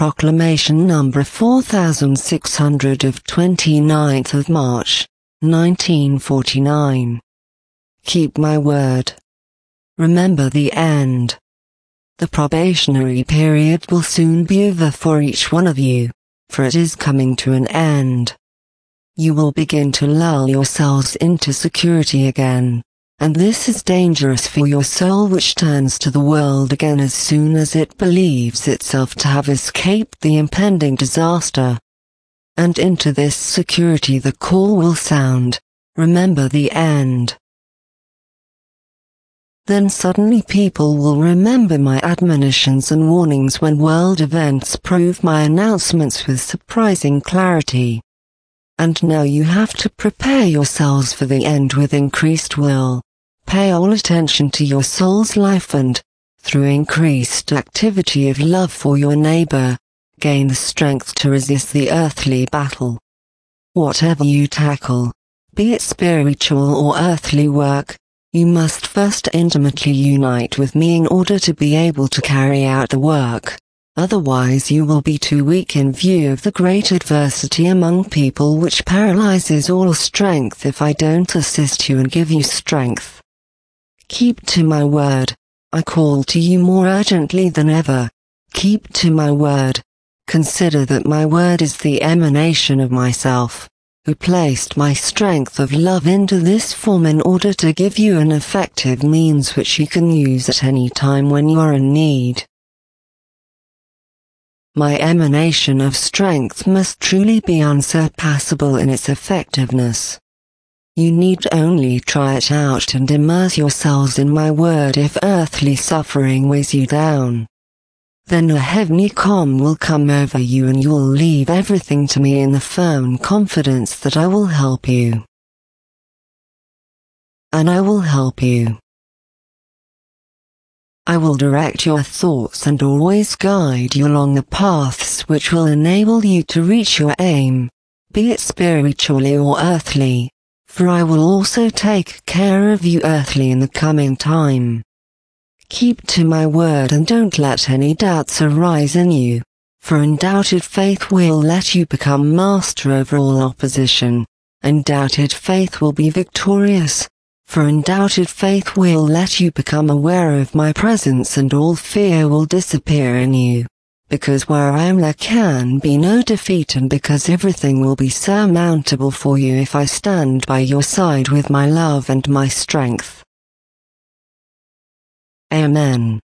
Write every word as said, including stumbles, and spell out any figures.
Proclamation number four thousand six hundred of twenty-ninth of March, nineteen forty-nine. Keep my word. Remember the end. The probationary period will soon be over for each one of you, for it is coming to an end. You will begin to lull yourselves into security again, and this is dangerous for your soul, which turns to the world again as soon as it believes itself to have escaped the impending disaster. And into this security the call will sound, remember the end. Then suddenly people will remember my admonitions and warnings when world events prove my announcements with surprising clarity. And now you have to prepare yourselves for the end with increased will. Pay all attention to your soul's life and, through increased activity of love for your neighbor, gain the strength to resist the earthly battle. Whatever you tackle, be it spiritual or earthly work, you must first intimately unite with me in order to be able to carry out the work. Otherwise you will be too weak in view of the great adversity among people which paralyzes all strength if I don't assist you and give you strength. Keep to my word. I call to you more urgently than ever. Keep to my word. Consider that my word is the emanation of myself, who placed my strength of love into this form in order to give you an effective means which you can use at any time when you are in need. My emanation of strength must truly be unsurpassable in its effectiveness. You need only try it out and immerse yourselves in my word if earthly suffering weighs you down. Then a heavenly calm will come over you and you'll leave everything to me in the firm confidence that I will help you. And I will help you. I will direct your thoughts and always guide you along the paths which will enable you to reach your aim, be it spiritually or earthly, for I will also take care of you earthly in the coming time. Keep to my word and don't let any doubts arise in you, for undoubted faith will let you become master over all opposition. Undoubted faith will be victorious, for undoubted faith will let you become aware of my presence and all fear will disappear in you, because where I am there can be no defeat and because everything will be surmountable for you if I stand by your side with my love and my strength. Amen.